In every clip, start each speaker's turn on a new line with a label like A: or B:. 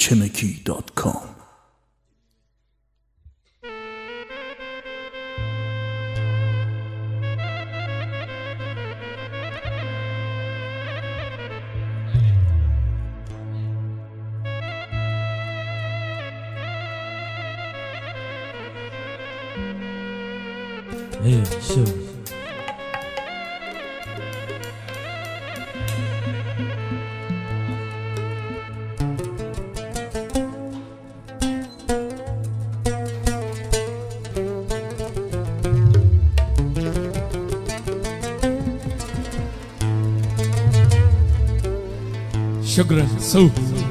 A: chimiki.com.
B: ايه شو
C: شكرا سو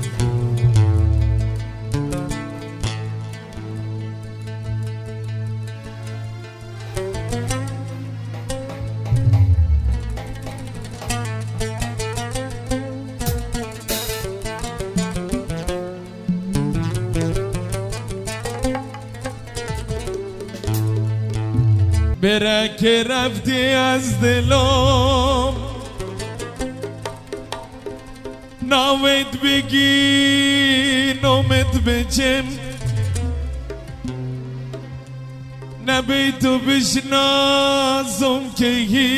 C: برا که رفتی از دلم نامت بگی نامت بچم نبی تو بشناسم که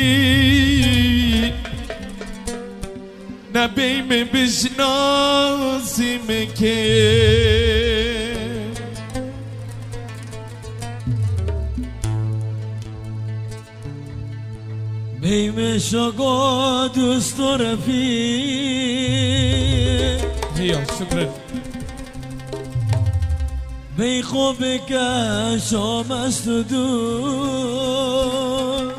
C: هی نبی می بشناسیم که
B: بیم شاگا دوست و رفیق
C: هیا شکرا
B: بی خوب که شام است و دور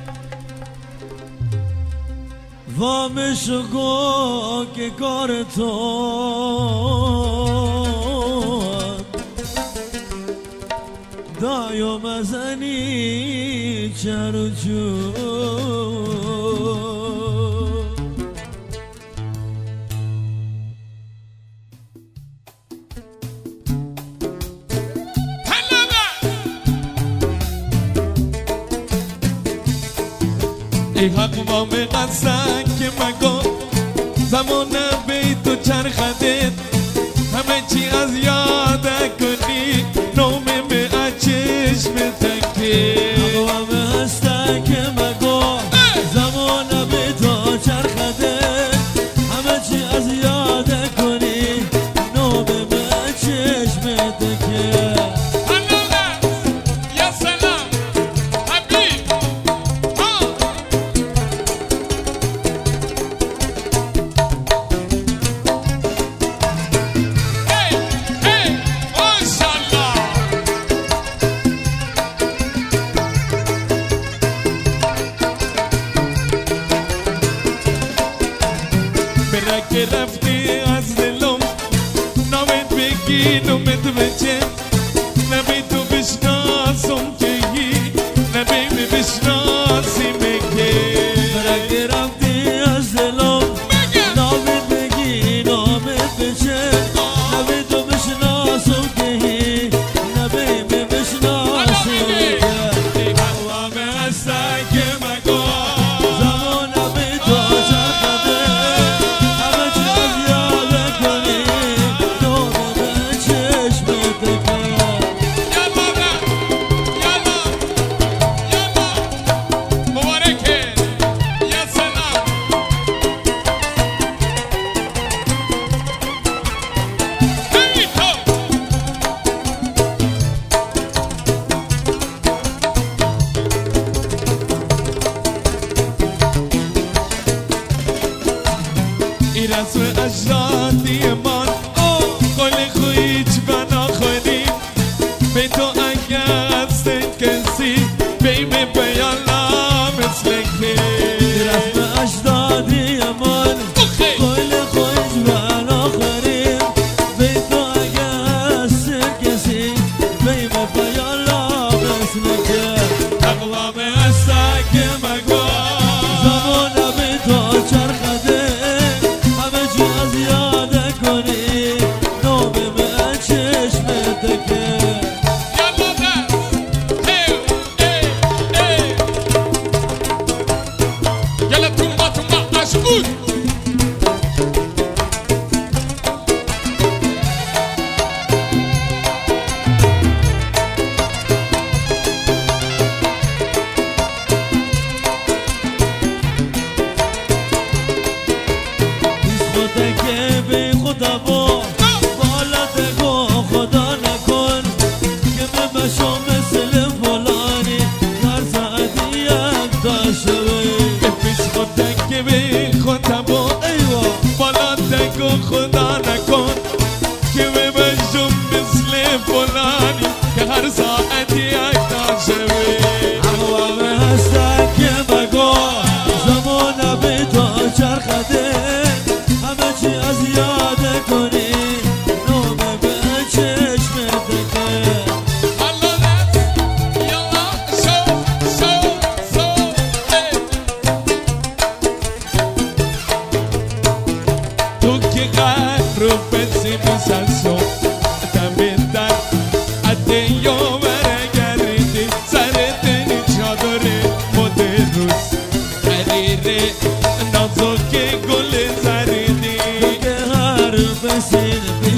B: وام شاگا که کار تو دایم ازنی چر و جور
C: ای حق ما به قصد که مگو زمان بی تو چرخدت همه چی از یاد کنی نوم به چشم تکی
B: اقوام هسته که مگو زمان بی تو چرخدت همه چی از یاد کنی نوم به چشم تکی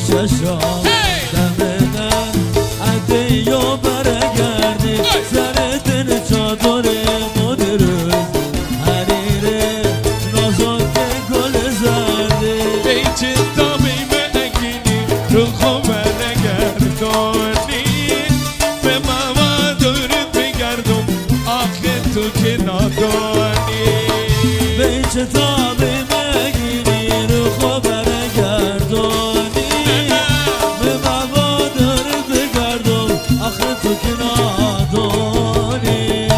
B: چشام دمه عدی و برگردی سر دل چادر مدرز حریر نازک گل زردی
C: بیچه دامی مگینی رو خوب برگردانی به موا دور بگردم آخه تو که نادانی
B: بیچه دامی مگینی رو خوب برگردانی به موا دور بگردم آخه تو که نادانی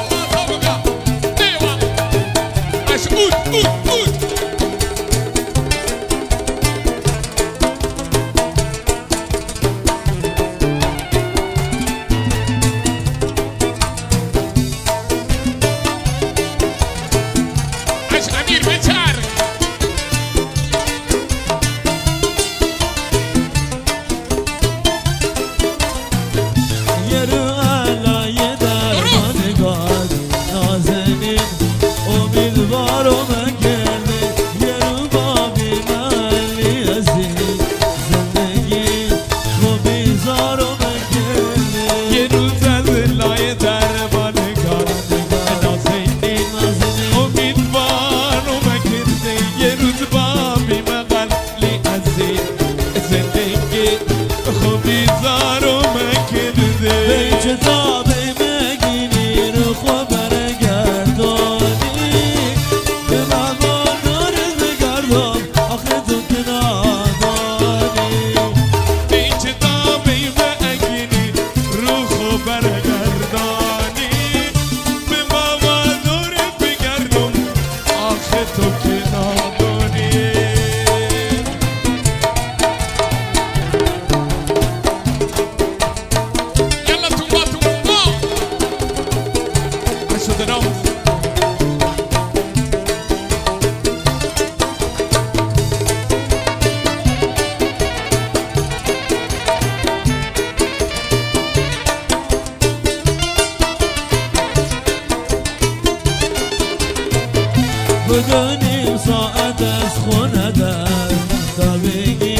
B: بدونیم ساعت از خونه دست تا بگی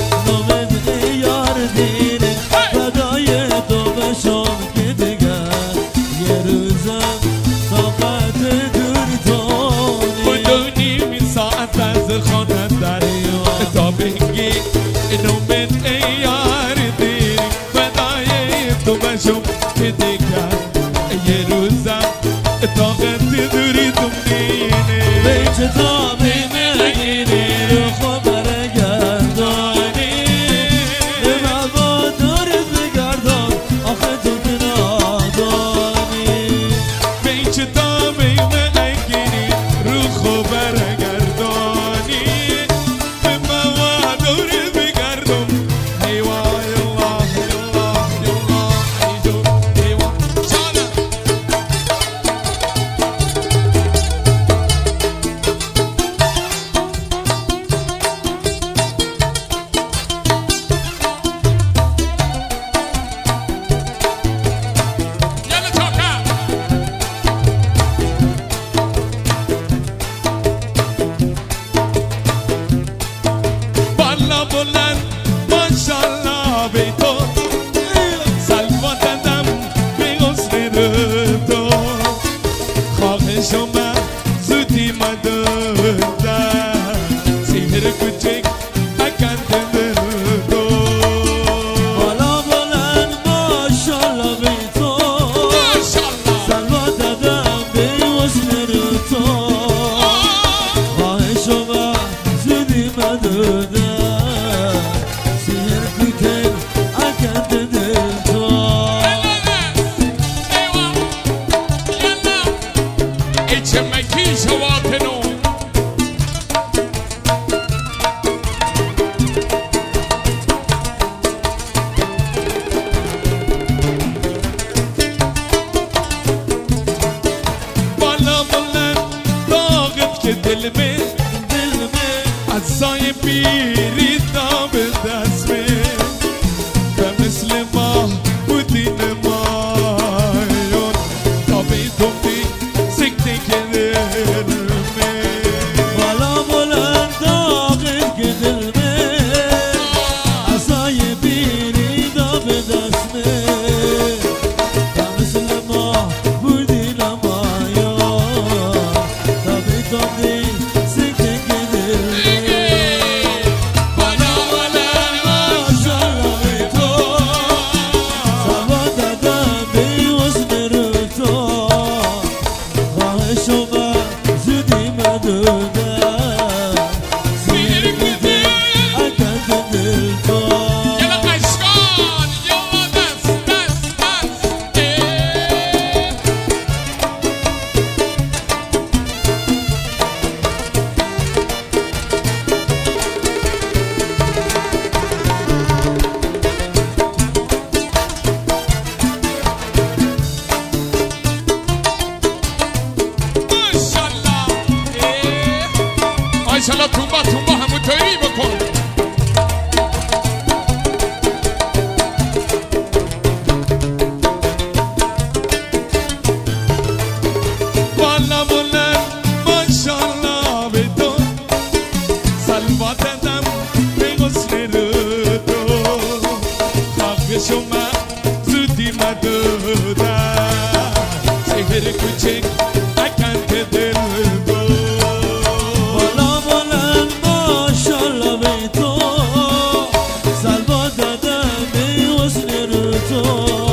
B: نامد یار دیره فدای تو بشم که دیگر یه روزم طاقت دور تونی
C: بدونیم ساعت از خونه دست تا بگی نامد یار دیره فدای تو بشم که دیگر یه روزم طاقت دوری تونی
B: بیچه تا بگیری رو خوب برگردانی به موا دورت بگردم آخه تو که نادانی
C: بیچه تا بگیری رو خوب برگردانی به موا دورت بگردم ایوای الله الله الله ایدو ایوای شانا بلند ماشالله بی تو سلوا دادم به حسن تو خواهشم زودی مدردم سیهر کوچک اکند تو
B: بالا بلند ماشالله بی تو سلوا دادم به حسن تو خواهشم زودی مدردم سیر کوتن
C: شما زودی مدودم سهر کوچک اکند دل
B: بالا بلند ماشالله به تو سلوا دادم به حسن رو تو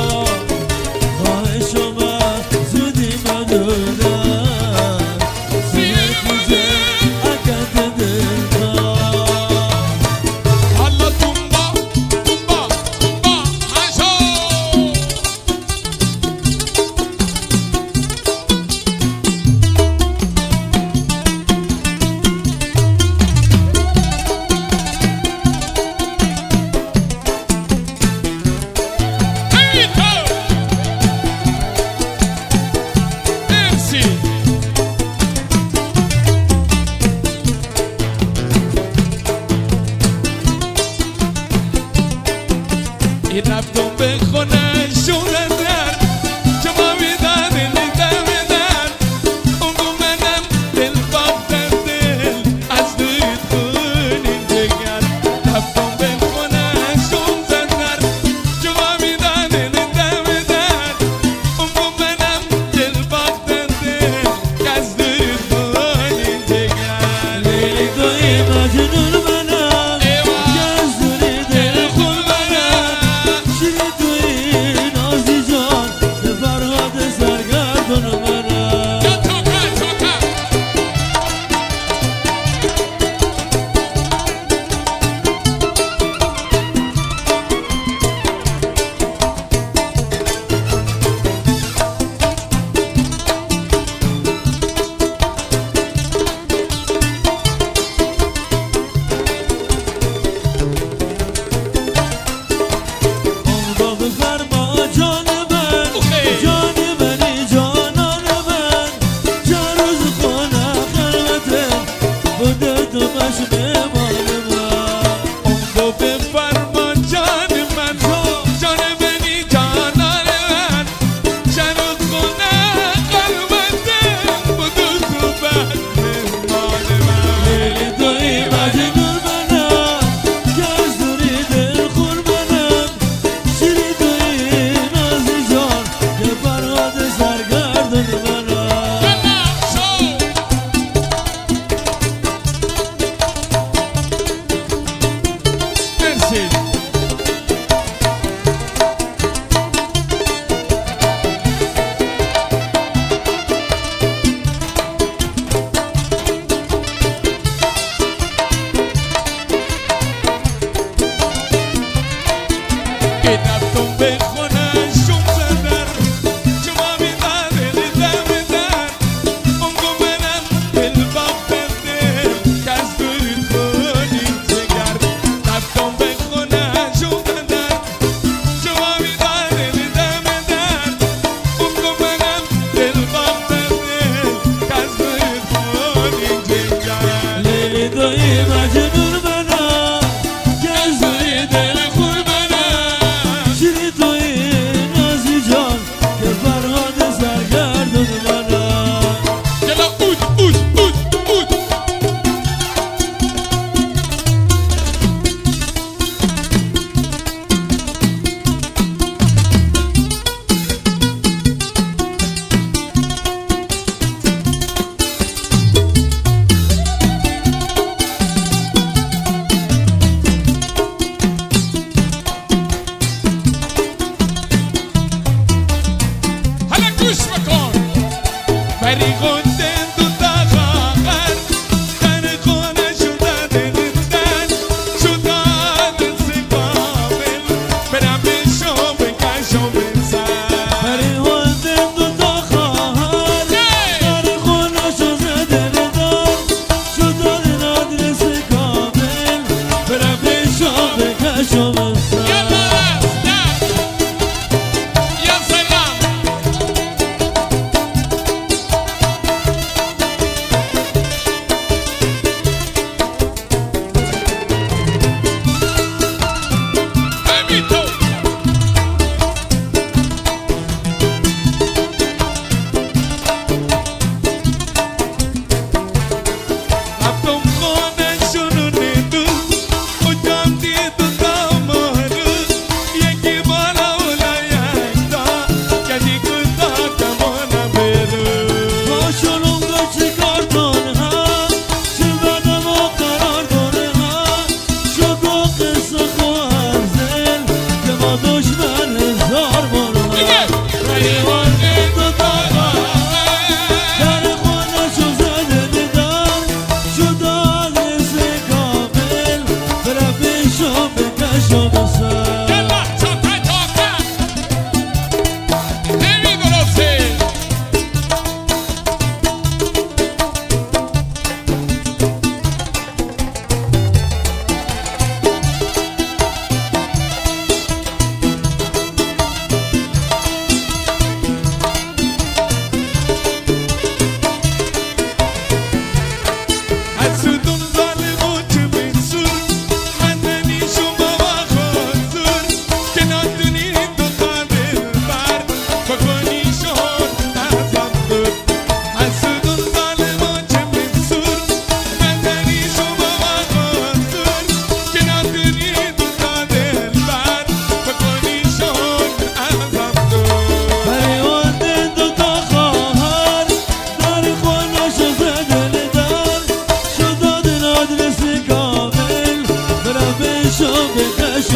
B: خواهش اومد زودی مدودم سهر کوچک اکند دل
C: حالا تومبا هشو رفتم به خونه شونه در شما بیدار نیدم در اونگو منم دل باختم دل از دوید خونین جگر رفتم به خونه شونه در شما بیدار نیدم در اونگو منم دل باختم دل از دوید خونین جگر
B: لیلی توی مجنون منم گزدونی دل خون منم شیری توی نازی جان به فرهاد سرگردون منم اونگو بفرما جان من جان منی جانان من چند روز خونه خلوته بوده تو مشمه مال من
C: اونگو بفرما جان من جان منی جانان من چند روز خونه قلبته بودو تو بحر مال من
B: لیلی توی مجنون منم گزدونی دل خون منم شیری توی نازی جان که فرهاد سرگردون منم
C: مرسی رفتم به خونه شم در شما بیدار نیدم در اونگو منم دل باختم دل کس دوید خونین جگر رفتم به خونه شم در شما بیدار نیدم در اونگو منم دل باختم دل کس دوید خونین جگر
B: لیلی توی مجنون منم گزدونی دل خون منم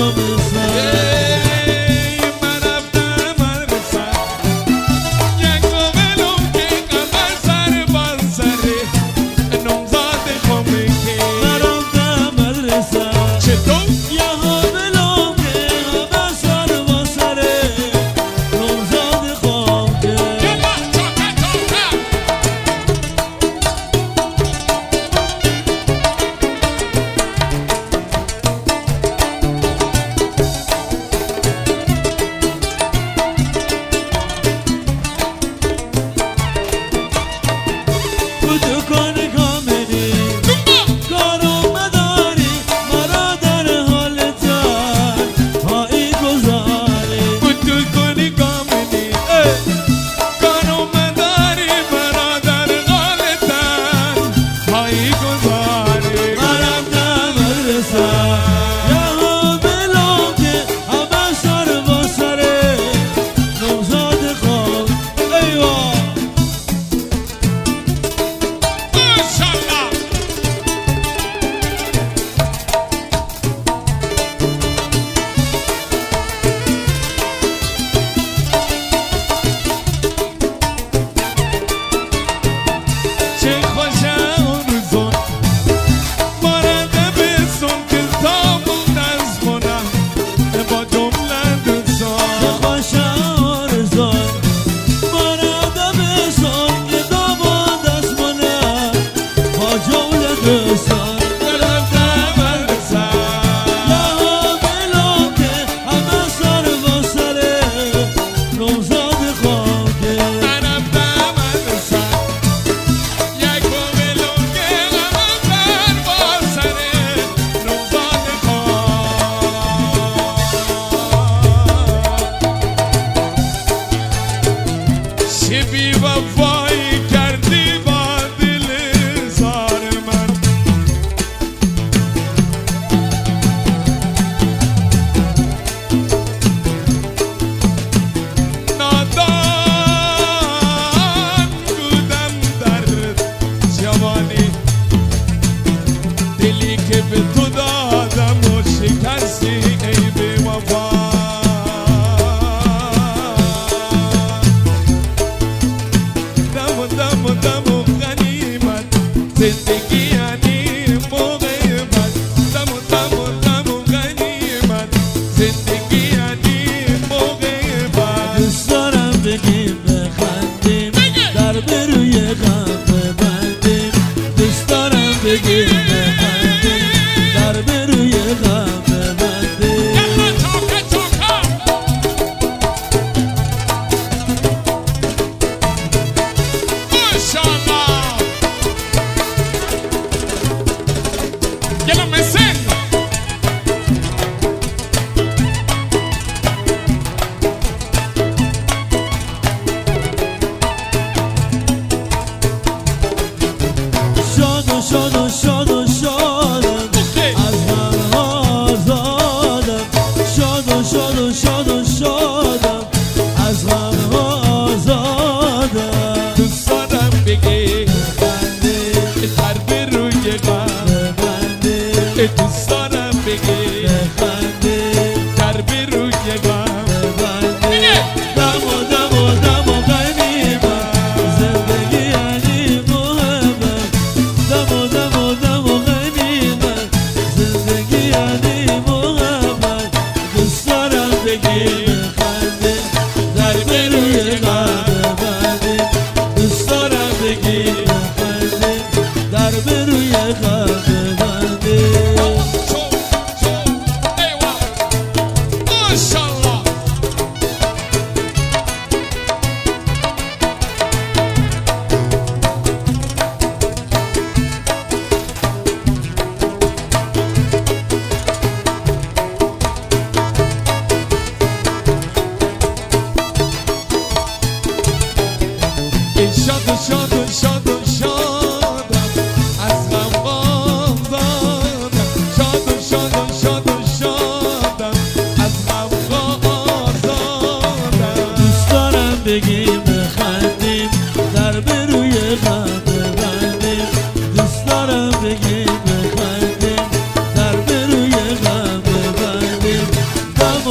B: بگیم بخندیم در به روی غم ببندیم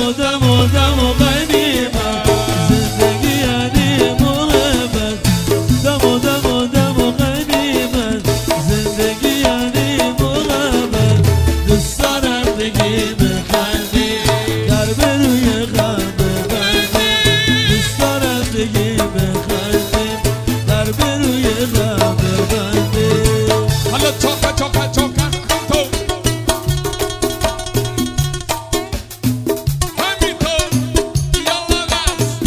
B: و دم و دم و غنیمت زندگی یعنی محبت دم و دم و دم و غنیمت زندگی یعنی محبت دوست دارم بگی بخندی در به روی غم ببندیم دوست دارم بگی بخندیم در به روی غم ببندیم
C: حالا چاکه چاکه چاکه تو همینطور یالا بس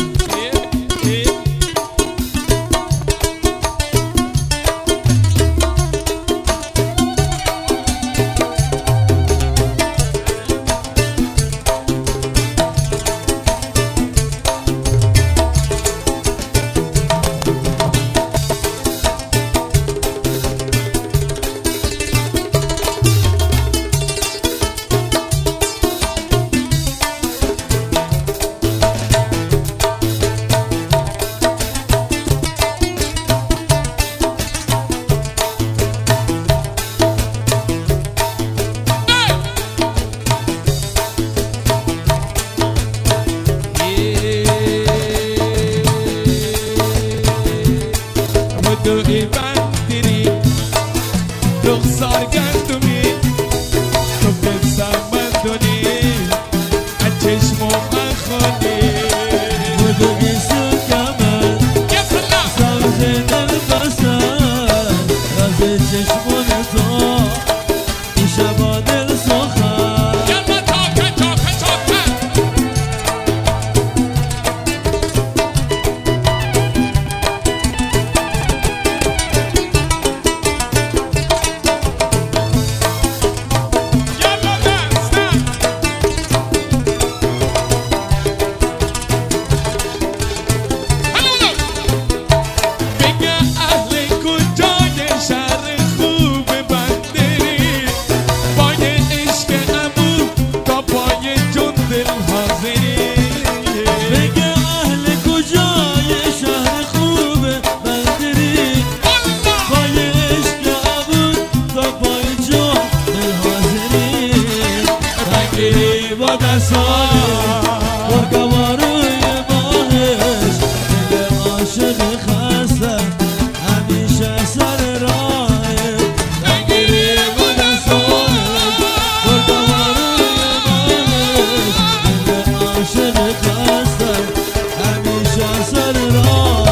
C: دوی بندری رخسار گندمی تو بزم مندونی از چشم و مخونی
B: بودوگی سکمت سبز دل بسد راز چشمون تو این شبا دل سخن
C: یالا چاکه چاکه چاکه یالا بس بگه اهل کجای شهر خوب بندری پای عشق ابو تا پای جون دل حاضری
B: بگه اهل کجای شهر خوب بندری پای عشق عبود تا پای جان دل حاضری رنگی با دستان برگواروی ماهش دل عاشق خسته همیشه سر راه رنگی با دستان برگواروی ماهش دل عاشق خسته همیشه سر راه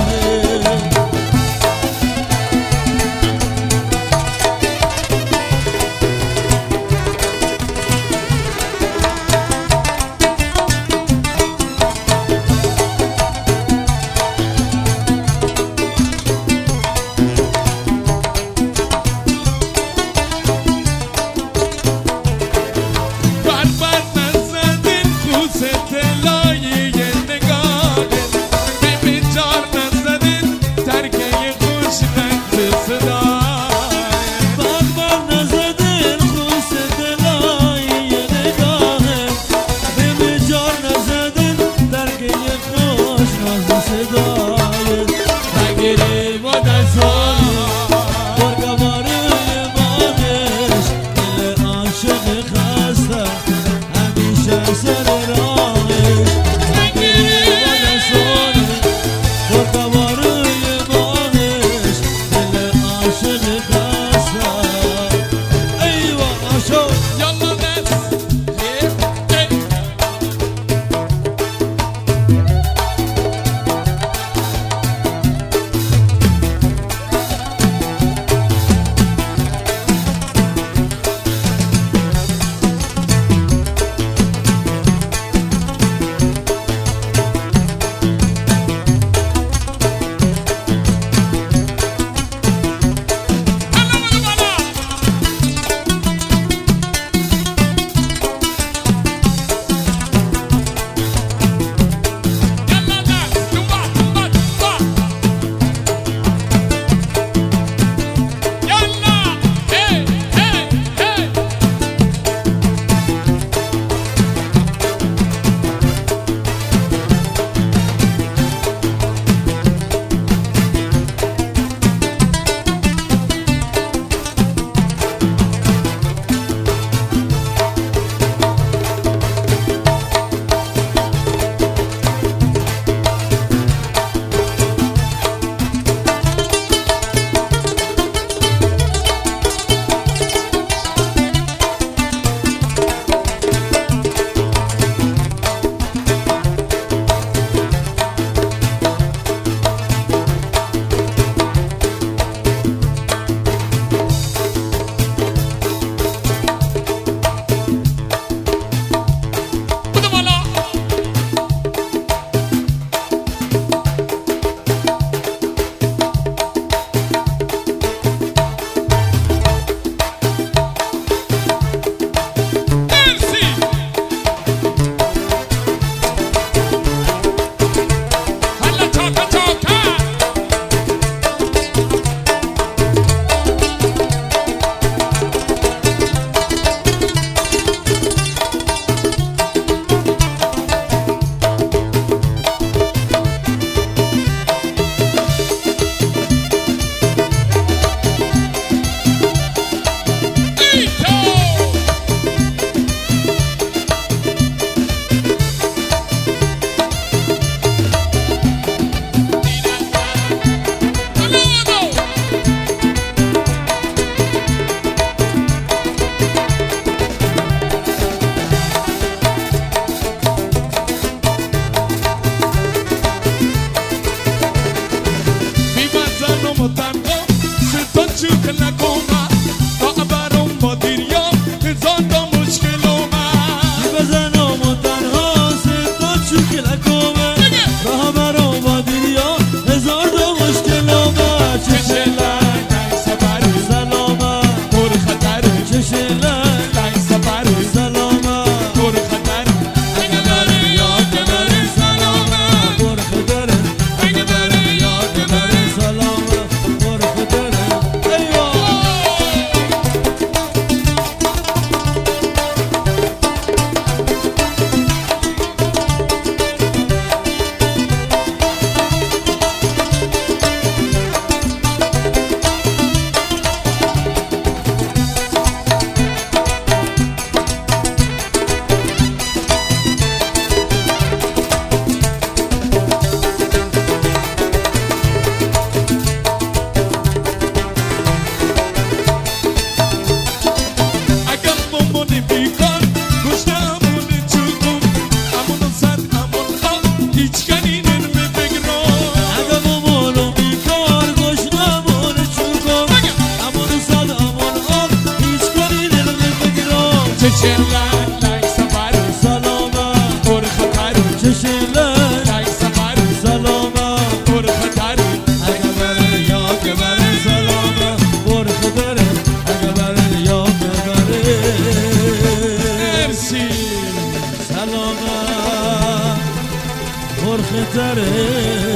B: پر خطره